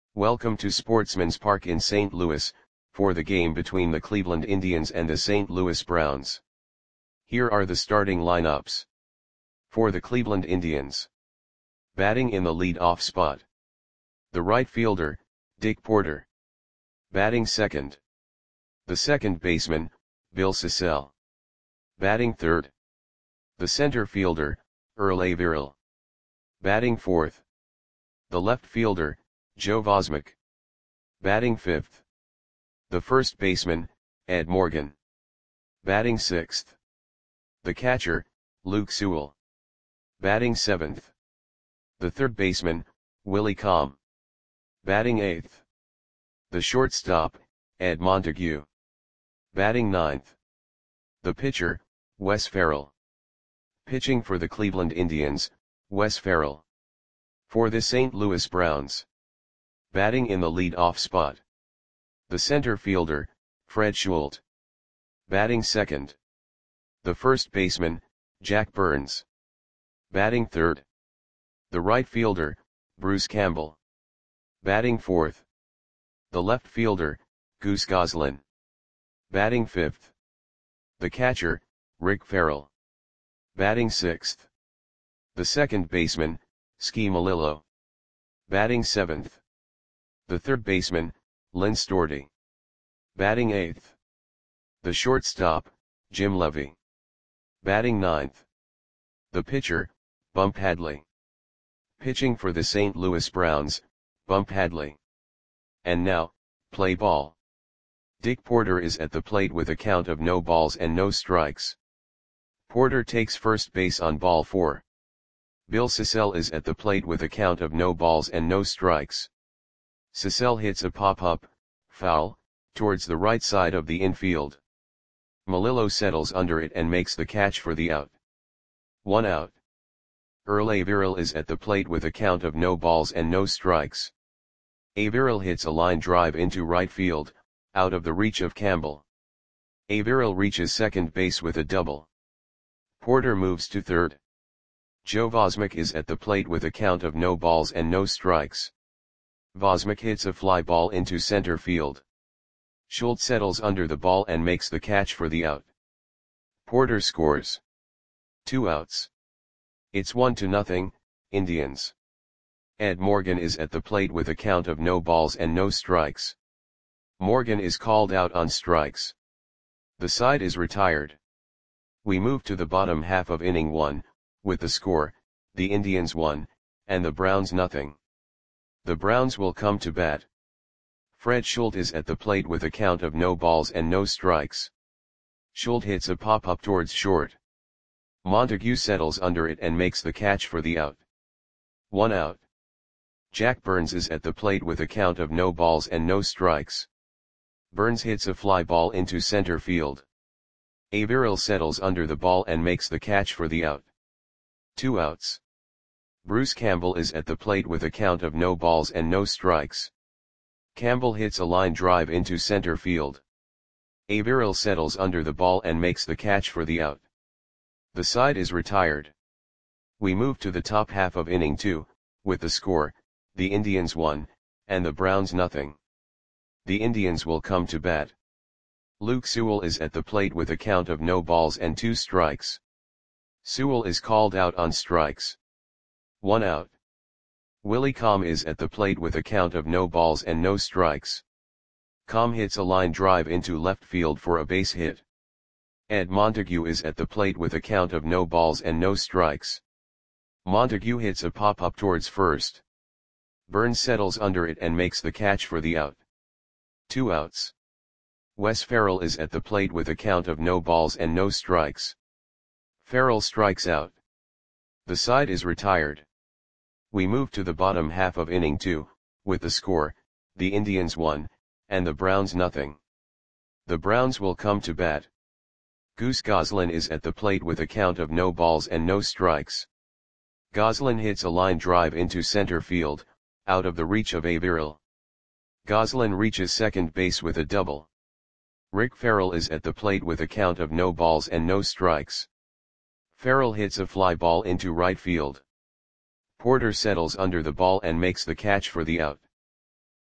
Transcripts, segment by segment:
Welcome to Sportsman's Park in St. Louis, for the game between the Cleveland Indians and the St. Louis Browns. Here are the starting lineups. For the Cleveland Indians. Batting in the lead-off spot. The right fielder, Dick Porter. Batting second. The second baseman, Bill Sissell. Batting third. The center fielder, Earl Averill. Batting fourth. The left fielder, Joe Vosmek. Batting fifth. The first baseman, Ed Morgan. Batting sixth. The catcher, Luke Sewell. Batting seventh. The third baseman, Willie Comm. Batting eighth. The shortstop, Ed Montague. Batting ninth. The pitcher, Wes Ferrell. Pitching for the Cleveland Indians, Wes Ferrell. For the St. Louis Browns. Batting in the lead-off spot. The center fielder, Fred Schulte. Batting second. The first baseman, Jack Burns. Batting third. The right fielder, Bruce Campbell. Batting fourth. The left fielder, Goose Goslin. Batting fifth. The catcher, Rick Farrell. Batting sixth. The second baseman, Ski Malillo. Batting seventh. The third baseman, Lynn Storti. Batting eighth. The shortstop, Jim Levy. Batting ninth. The pitcher, Bump Hadley. Pitching for the St. Louis Browns, Bump Hadley. And now, play ball. Dick Porter is at the plate with a count of no balls and no strikes. Porter takes first base on ball 4. Bill Sissell is at the plate with a count of no balls and no strikes. Sissell hits a pop-up, foul, towards the right side of the infield. Malillo settles under it and makes the catch for the out. 1 out. Earl Averill is at the plate with a count of no balls and no strikes. Averill hits a line drive into right field, out of the reach of Campbell. Averill reaches second base with a double. Porter moves to third. Joe Vosmek is at the plate with a count of no balls and no strikes. Vosmek hits a fly ball into center field. Schulte settles under the ball and makes the catch for the out. Porter scores. 2 outs. It's 1-0, Indians. Ed Morgan is at the plate with a count of no balls and no strikes. Morgan is called out on strikes. The side is retired. We move to the bottom half of inning 1, with the score, the Indians 1, and the Browns 0. The Browns will come to bat. Fred Schulte is at the plate with a count of no balls and no strikes. Schulte hits a pop-up towards short. Montague settles under it and makes the catch for the out. 1 out. Jack Burns is at the plate with a count of no balls and no strikes. Burns hits a fly ball into center field. Averill settles under the ball and makes the catch for the out. 2 outs. Bruce Campbell is at the plate with a count of no balls and no strikes. Campbell hits a line drive into center field. Averill settles under the ball and makes the catch for the out. The side is retired. We move to the top half of inning 2, with the score, the Indians 1, and the Browns 0. The Indians will come to bat. Luke Sewell is at the plate with a count of no balls and 2 strikes. Sewell is called out on strikes. 1 out. Willie Comm is at the plate with a count of no balls and no strikes. Comm hits a line drive into left field for a base hit. Ed Montague is at the plate with a count of no balls and no strikes. Montague hits a pop-up towards first. Burns settles under it and makes the catch for the out. 2 outs. Wes Ferrell is at the plate with a count of no balls and no strikes. Ferrell strikes out. The side is retired. We move to the bottom half of inning 2, with the score, the Indians 1, and the Browns 0. The Browns will come to bat. Goose Goslin is at the plate with a count of no balls and no strikes. Goslin hits a line drive into center field, out of the reach of Averill. Goslin reaches second base with a double. Rick Farrell is at the plate with a count of no balls and no strikes. Farrell hits a fly ball into right field. Porter settles under the ball and makes the catch for the out.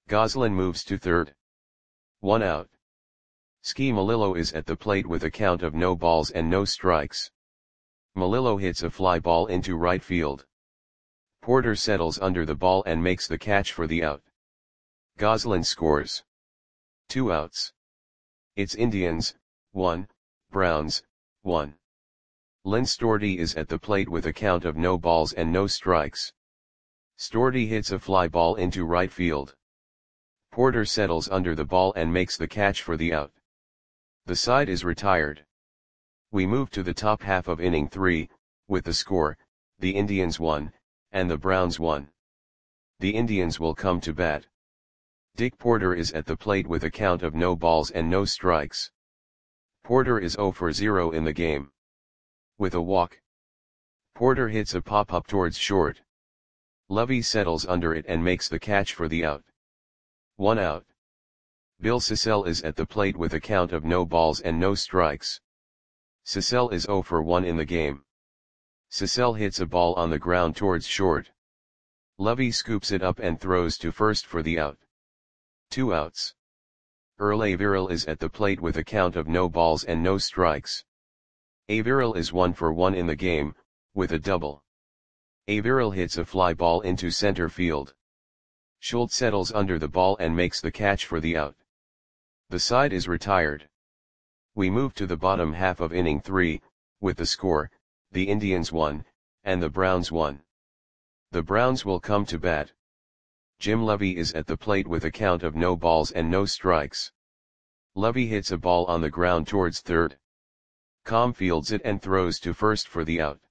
Goslin moves to third. 1 out. Ski Melillo is at the plate with a count of no balls and no strikes. Melillo hits a fly ball into right field. Porter settles under the ball and makes the catch for the out. Goslin scores. 2 outs. It's Indians, 1, Browns, 1. Lynn Storti is at the plate with a count of no balls and no strikes. Storti hits a fly ball into right field. Porter settles under the ball and makes the catch for the out. The side is retired. We move to the top half of inning 3, with the score, the Indians 1, and the Browns 1. The Indians will come to bat. Dick Porter is at the plate with a count of no balls and no strikes. Porter is 0 for 0 in the game. With a walk, Porter hits a pop-up towards short. Lovey settles under it and makes the catch for the out. 1 out. Bill Sissell is at the plate with a count of no balls and no strikes. Sissell is 0 for 1 in the game. Sissell hits a ball on the ground towards short. Lovey scoops it up and throws to first for the out. 2 outs. Earl Averill is at the plate with a count of no balls and no strikes. Averill is 1 for 1 in the game, with a double. Averill hits a fly ball into center field. Schultz settles under the ball and makes the catch for the out. The side is retired. We move to the bottom half of inning 3, with the score, the Indians 1, and the Browns 1. The Browns will come to bat. Jim Lovey is at the plate with a count of no balls and no strikes. Lovey hits a ball on the ground towards third. Com fields it and throws to first for the out.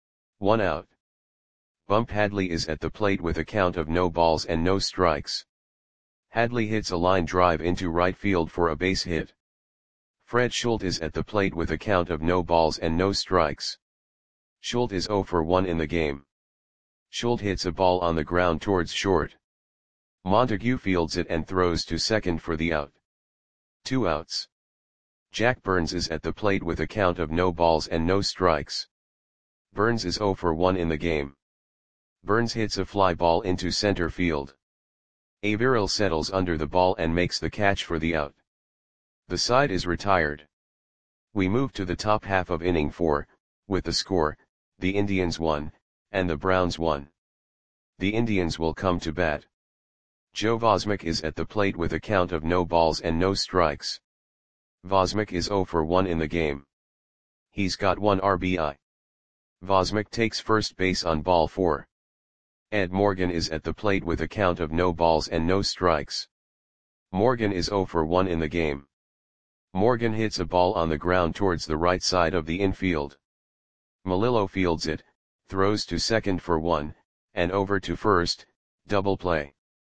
1 out. Bump Hadley is at the plate with a count of no balls and no strikes. Hadley hits a line drive into right field for a base hit. Fred Schultz is at the plate with a count of no balls and no strikes. Schultz is 0 for 1 in the game. Schultz hits a ball on the ground towards short. Montague fields it and throws to second for the out. 2 outs. Jack Burns is at the plate with a count of no balls and no strikes. Burns is 0 for 1 in the game. Burns hits a fly ball into center field. Averill settles under the ball and makes the catch for the out. The side is retired. We move to the top half of inning 4, with the score, the Indians 1, and the Browns 1. The Indians will come to bat. Joe Vosmick is at the plate with a count of no balls and no strikes. Vosmick is 0 for 1 in the game. He's got 1 RBI. Vosmick takes first base on ball 4. Ed Morgan is at the plate with a count of no balls and no strikes. Morgan is 0 for 1 in the game. Morgan hits a ball on the ground towards the right side of the infield. Melillo fields it, throws to second for 1, and over to first, double play.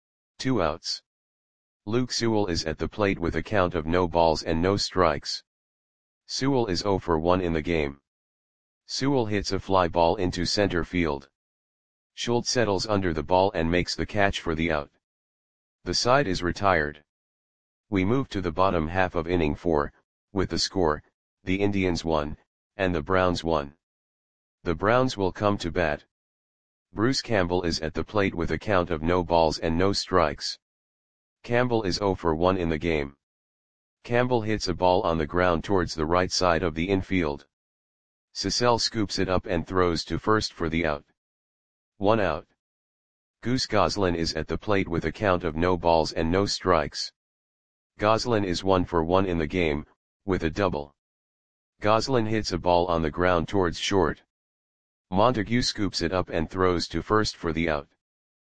2 outs. Luke Sewell is at the plate with a count of no balls and no strikes. Sewell is 0 for 1 in the game. Sewell hits a fly ball into center field. Schultz settles under the ball and makes the catch for the out. The side is retired. We move to the bottom half of inning 4, with the score, the Indians 1, and the Browns 1. The Browns will come to bat. Bruce Campbell is at the plate with a count of no balls and no strikes. Campbell is 0 for 1 in the game. Campbell hits a ball on the ground towards the right side of the infield. Sissell scoops it up and throws to first for the out. 1 out. Goose Goslin is at the plate with a count of no balls and no strikes. Goslin is 1 for 1 in the game, with a double. Goslin hits a ball on the ground towards short. Montague scoops it up and throws to first for the out.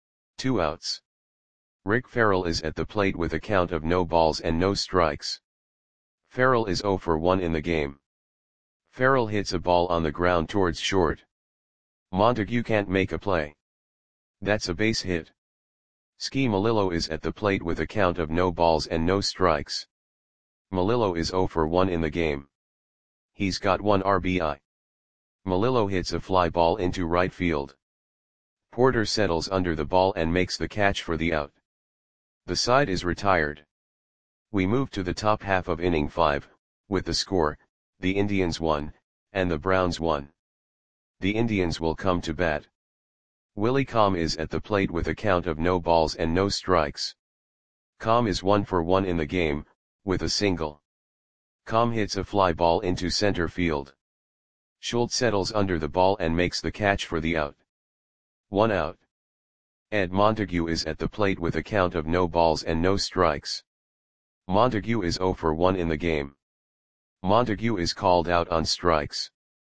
2 outs. Rick Farrell is at the plate with a count of no balls and no strikes. Farrell is 0 for 1 in the game. Farrell hits a ball on the ground towards short. Montague can't make a play. That's a base hit. Ski Melillo is at the plate with a count of no balls and no strikes. Melillo is 0 for 1 in the game. He's got 1 RBI. Melillo hits a fly ball into right field. Porter settles under the ball and makes the catch for the out. The side is retired. We move to the top half of inning 5, with the score, the Indians 1, and the Browns 1. The Indians will come to bat. Willie Com is at the plate with a count of no balls and no strikes. Com is 1 for 1 in the game, with a single. Com hits a fly ball into center field. Schultz settles under the ball and makes the catch for the out. 1 out. Ed Montague is at the plate with a count of no balls and no strikes. Montague is 0 for 1 in the game. Montague is called out on strikes.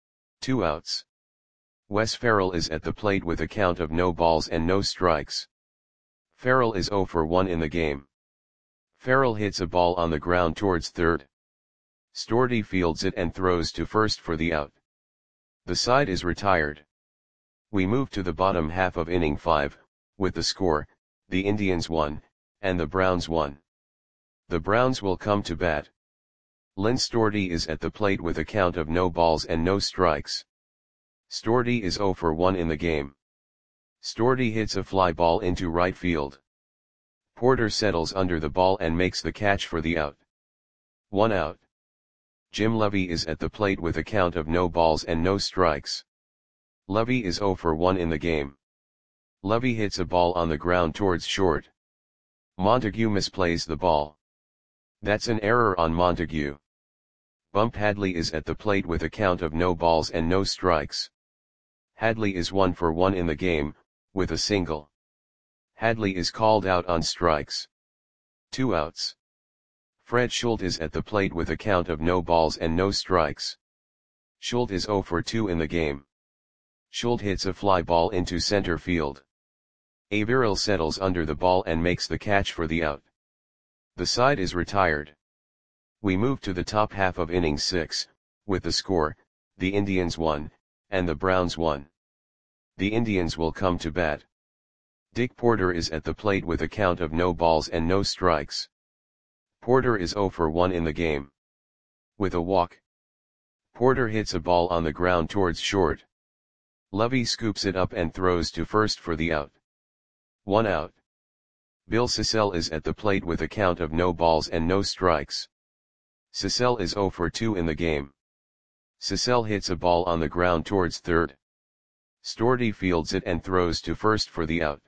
2 outs. Wes Ferrell is at the plate with a count of no balls and no strikes. Ferrell is 0 for 1 in the game. Ferrell hits a ball on the ground towards third. Storty fields it and throws to first for the out. The side is retired. We move to the bottom half of inning 5, with the score, the Indians 1, and the Browns 1. The Browns will come to bat. Lynn Storty is at the plate with a count of no balls and no strikes. Storty is 0 for 1 in the game. Storty hits a fly ball into right field. Porter settles under the ball and makes the catch for the out. 1 out. Jim Levy is at the plate with a count of no balls and no strikes. Levy is 0 for 1 in the game. Levy hits a ball on the ground towards short. Montague misplays the ball. That's an error on Montague. Bump Hadley is at the plate with a count of no balls and no strikes. Hadley is 1 for 1 in the game, with a single. Hadley is called out on strikes. 2 outs. Fred Schultz is at the plate with a count of no balls and no strikes. Schultz is 0 for 2 in the game. Schultz hits a fly ball into center field. Averill settles under the ball and makes the catch for the out. The side is retired. We move to the top half of inning 6, with the score, the Indians 1, and the Browns 1. The Indians will come to bat. Dick Porter is at the plate with a count of no balls and no strikes. Porter is 0 for 1 in the game. With a walk. Porter hits a ball on the ground towards short. Levy scoops it up and throws to first for the out. 1 out. Bill Sissell is at the plate with a count of no balls and no strikes. Sissell is 0 for 2 in the game. Sissell hits a ball on the ground towards third. Storty fields it and throws to first for the out.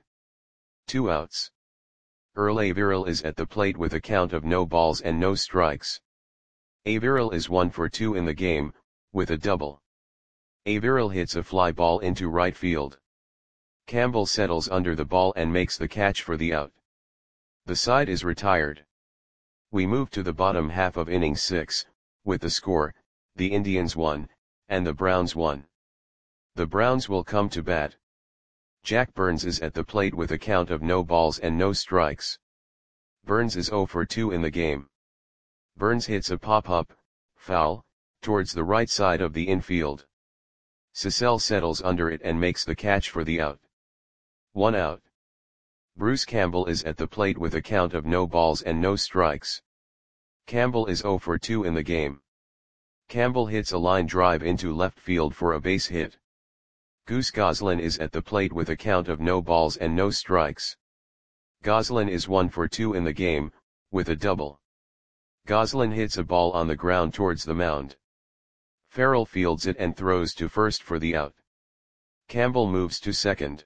2 outs. Earl Averill is at the plate with a count of no balls and no strikes. Averill is 1 for 2 in the game, with a double. Averill hits a fly ball into right field. Campbell settles under the ball and makes the catch for the out. The side is retired. We move to the bottom half of inning 6, with the score, the Indians 1, and the Browns 1. The Browns will come to bat. Jack Burns is at the plate with a count of no balls and no strikes. Burns is 0 for 2 in the game. Burns hits a pop-up, foul, towards the right side of the infield. Sissell settles under it and makes the catch for the out. 1 out. Bruce Campbell is at the plate with a count of no balls and no strikes. Campbell is 0 for 2 in the game. Campbell hits a line drive into left field for a base hit. Goose Goslin is at the plate with a count of no balls and no strikes. Goslin is 1 for 2 in the game, with a double. Goslin hits a ball on the ground towards the mound. Ferrell fields it and throws to first for the out. Campbell moves to second.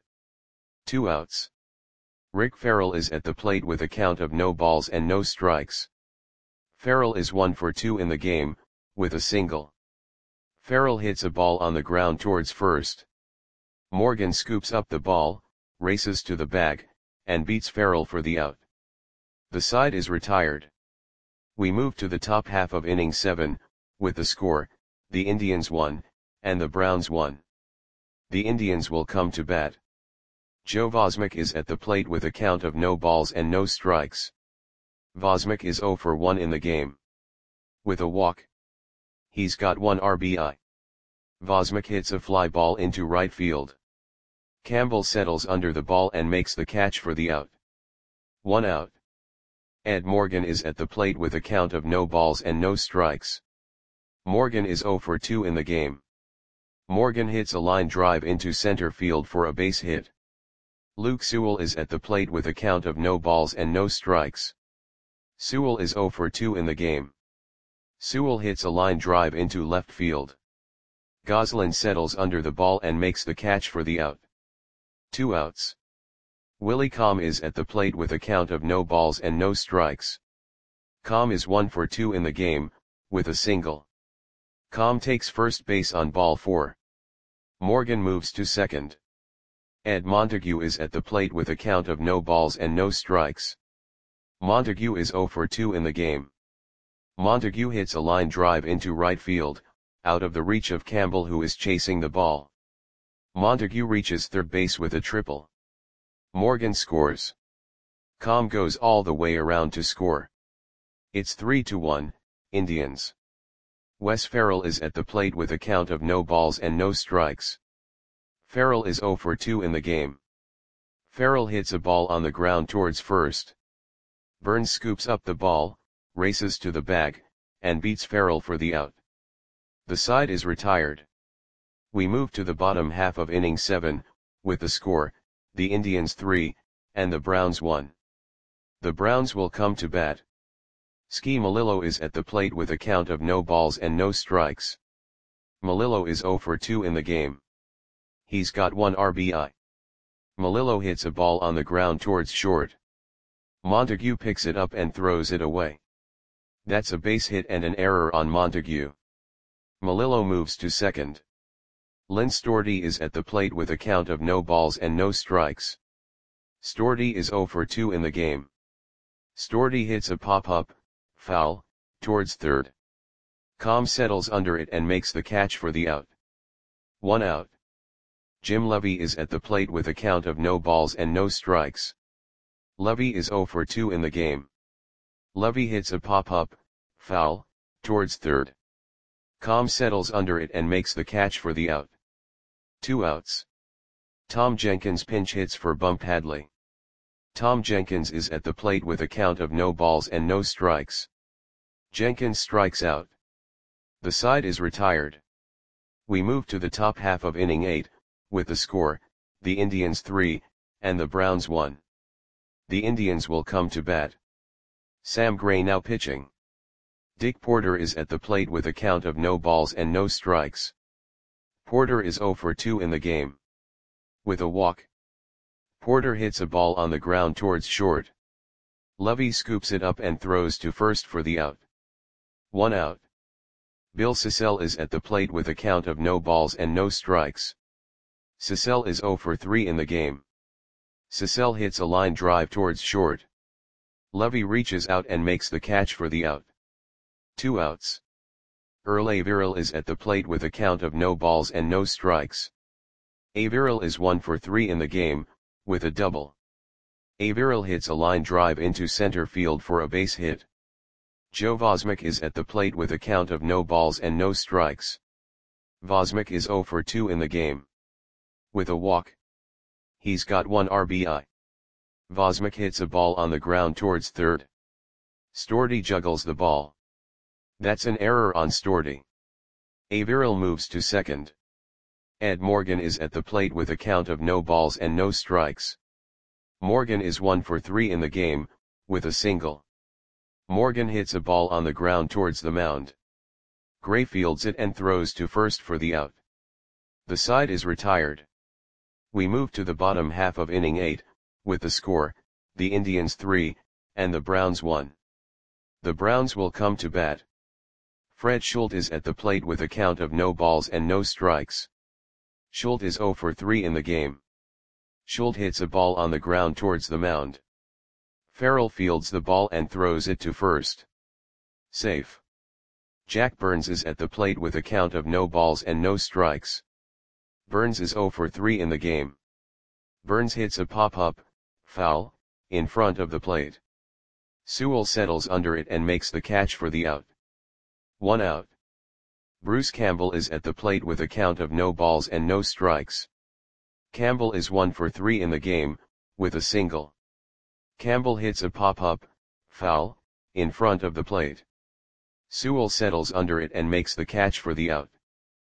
2 outs. Rick Ferrell is at the plate with a count of no balls and no strikes. Ferrell is 1 for 2 in the game, with a single. Ferrell hits a ball on the ground towards first. Morgan scoops up the ball, races to the bag, and beats Ferrell for the out. The side is retired. We move to the top half of inning 7, with the score, the Indians 1, and the Browns 1. The Indians will come to bat. Joe Vosmick is at the plate with a count of no balls and no strikes. Vosmick is 0 for 1 in the game. With a walk. He's got 1 RBI. Vosmick hits a fly ball into right field. Campbell settles under the ball and makes the catch for the out. 1 out. Ed Morgan is at the plate with a count of no balls and no strikes. Morgan is 0 for 2 in the game. Morgan hits a line drive into center field for a base hit. Luke Sewell is at the plate with a count of no balls and no strikes. Sewell is 0 for 2 in the game. Sewell hits a line drive into left field. Goslin settles under the ball and makes the catch for the out. 2 outs. Willie Calm is at the plate with a count of no balls and no strikes. Calm is 1 for 2 in the game, with a single. Calm takes first base on ball 4. Morgan moves to second. Ed Montague is at the plate with a count of no balls and no strikes. Montague is 0 for 2 in the game. Montague hits a line drive into right field, out of the reach of Campbell, who is chasing the ball. Montague reaches third base with a triple. Morgan scores. Calm goes all the way around to score. It's 3-1, Indians. Wes Ferrell is at the plate with a count of no balls and no strikes. Ferrell is 0 for 2 in the game. Ferrell hits a ball on the ground towards first. Burns scoops up the ball, races to the bag, and beats Ferrell for the out. The side is retired. We move to the bottom half of inning 7, with the score, the Indians 3, and the Browns 1. The Browns will come to bat. Ski Melillo is at the plate with a count of no balls and no strikes. Melillo is 0 for 2 in the game. He's got 1 RBI. Melillo hits a ball on the ground towards short. Montague picks it up and throws it away. That's a base hit and an error on Montague. Melillo moves to second. Lynn Storti is at the plate with a count of no balls and no strikes. Storti is 0 for 2 in the game. Storti hits a pop-up, foul, towards third. Calm settles under it and makes the catch for the out. 1 out. Jim Levy is at the plate with a count of no balls and no strikes. Levy is 0 for 2 in the game. Levy hits a pop-up, foul, towards third. Calm settles under it and makes the catch for the out. 2 outs. Tom Jenkins pinch hits for Bump Hadley. Tom Jenkins is at the plate with a count of no balls and no strikes. Jenkins strikes out. The side is retired. We move to the top half of inning 8, with the score, the Indians 3, and the Browns 1. The Indians will come to bat. Sam Gray now pitching. Dick Porter is at the plate with a count of no balls and no strikes. Porter is 0 for 2 in the game. With a walk. Porter hits a ball on the ground towards short. Levy scoops it up and throws to first for the out. 1 out. Bill Sissell is at the plate with a count of no balls and no strikes. Sissell is 0 for 3 in the game. Sissell hits a line drive towards short. Levy reaches out and makes the catch for the out. 2 outs. Earl Averill is at the plate with a count of no balls and no strikes. Averill is 1 for 3 in the game, with a double. Averill hits a line drive into center field for a base hit. Joe Vosmick is at the plate with a count of no balls and no strikes. Vosmick is 0 for 2 in the game. With a walk. He's got 1 RBI. Vosmick hits a ball on the ground towards third. Storti juggles the ball. That's an error on Storti. Averill moves to second. Ed Morgan is at the plate with a count of no balls and no strikes. Morgan is 1 for 3 in the game, with a single. Morgan hits a ball on the ground towards the mound. Gray fields it and throws to first for the out. The side is retired. We move to the bottom half of inning 8, with the score, the Indians 3, and the Browns 1. The Browns will come to bat. Fred Schultz is at the plate with a count of no balls and no strikes. Schultz is 0 for 3 in the game. Schultz hits a ball on the ground towards the mound. Ferrell fields the ball and throws it to first. Safe. Jack Burns is at the plate with a count of no balls and no strikes. Burns is 0 for 3 in the game. Burns hits a pop-up, foul, in front of the plate. Sewell settles under it and makes the catch for the out. 1 out. Bruce Campbell is at the plate with a count of no balls and no strikes. Campbell is 1 for 3 in the game, with a single. Campbell hits a pop-up, foul, in front of the plate. Sewell settles under it and makes the catch for the out.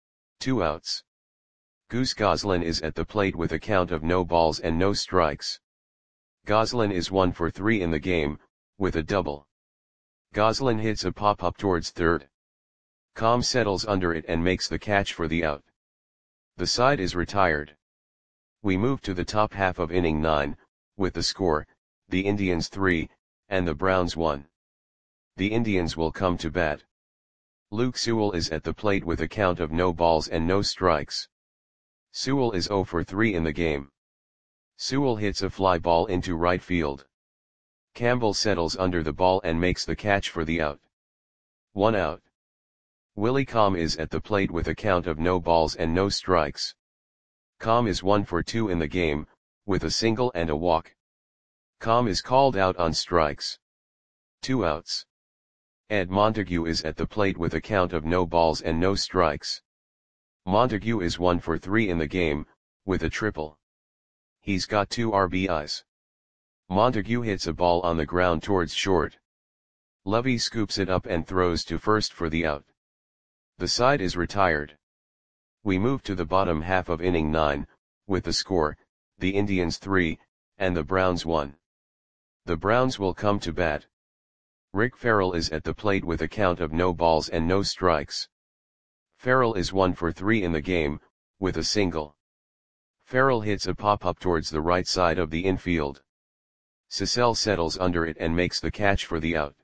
2 outs. Goose Goslin is at the plate with a count of no balls and no strikes. Goslin is 1 for 3 in the game, with a double. Goslin hits a pop-up towards third. Calm settles under it and makes the catch for the out. The side is retired. We move to the top half of inning 9, with the score, the Indians 3, and the Browns 1. The Indians will come to bat. Luke Sewell is at the plate with a count of no balls and no strikes. Sewell is 0 for 3 in the game. Sewell hits a fly ball into right field. Campbell settles under the ball and makes the catch for the out. 1 out. Willie Comm is at the plate with a count of no balls and no strikes. Comm is 1 for 2 in the game, with a single and a walk. Comm is called out on strikes. 2 outs. Ed Montague is at the plate with a count of no balls and no strikes. Montague is 1 for 3 in the game, with a triple. He's got 2 RBIs. Montague hits a ball on the ground towards short. Lovey scoops it up and throws to first for the out. The side is retired. We move to the bottom half of inning 9, with the score, the Indians 3, and the Browns 1. The Browns will come to bat. Rick Farrell is at the plate with a count of no balls and no strikes. Farrell is 1 for 3 in the game, with a single. Farrell hits a pop-up towards the right side of the infield. Cecil settles under it and makes the catch for the out.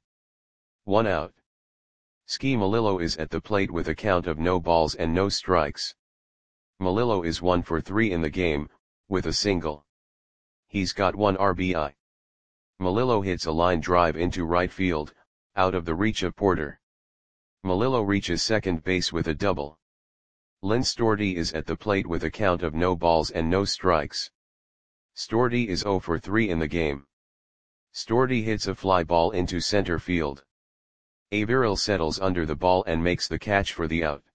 1 out. Ski Melillo is at the plate with a count of no balls and no strikes. Melillo is 1 for 3 in the game, with a single. He's got 1 RBI. Melillo hits a line drive into right field, out of the reach of Porter. Melillo reaches second base with a double. Lynn Storti is at the plate with a count of no balls and no strikes. Storti is 0 for 3 in the game. Storti hits a fly ball into center field. Averill settles under the ball and makes the catch for the out.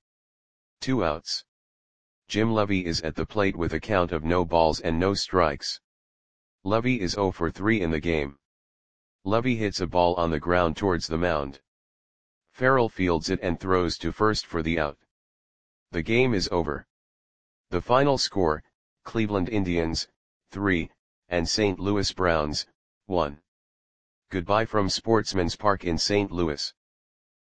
2 outs. Jim Lovey is at the plate with a count of no balls and no strikes. Lovey is 0 for 3 in the game. Lovey hits a ball on the ground towards the mound. Farrell fields it and throws to first for the out. The game is over. The final score, Cleveland Indians, 3, and St. Louis Browns, 1. Goodbye from Sportsman's Park in St. Louis.